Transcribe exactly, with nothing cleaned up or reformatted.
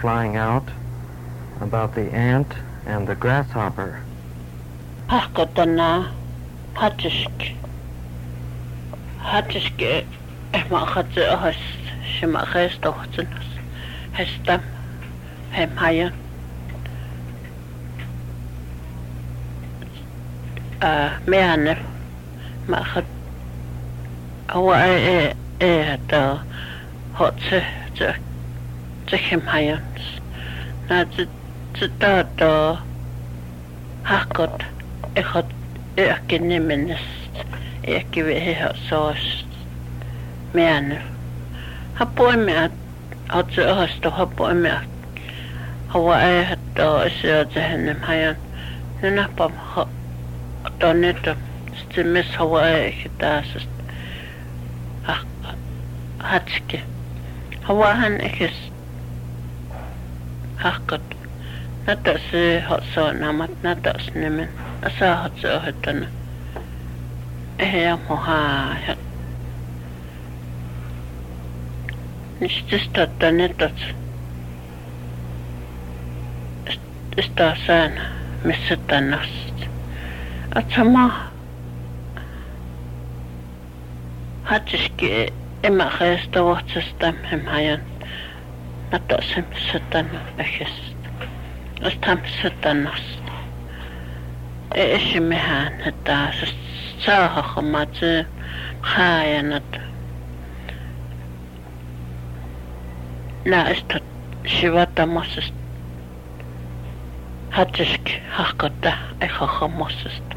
flying out about the ant and the grasshopper. Hakotana hatisk hatisk ma khat has shima khast tohtsen hastam hem hayan uh meane ma khat awa e e ta hotse te te hem hayan na te te ta hakot ik had ik neem minst ik weet zoals men hapoe me had ze als toch hapoe me Hawaii het is het hen hayan na pam dan net stimis Hawaii gedas ach hatske Hawaii ik is hakot Nata se hot so namat nata snemen asa hot so hotan eh moha Nishtista tanetat sta san mesetanas atama hatiski emma khasta watstam hem hayan nata sem setan akhis Astam satanas. Eish mehan hata saha khamat khayanat. La istat shivata mosest. Hatisk hakata ekha khamosest.